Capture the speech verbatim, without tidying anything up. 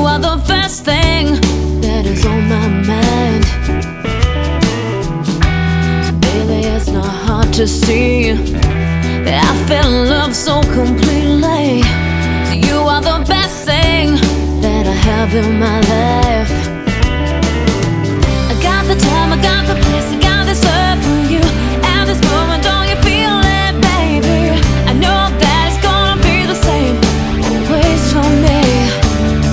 are the first thing that is on my mind. So baby, it's not hard to see that I fell in love so completely. So you are the best thing that I have in my life. I got the time, I got the place, I got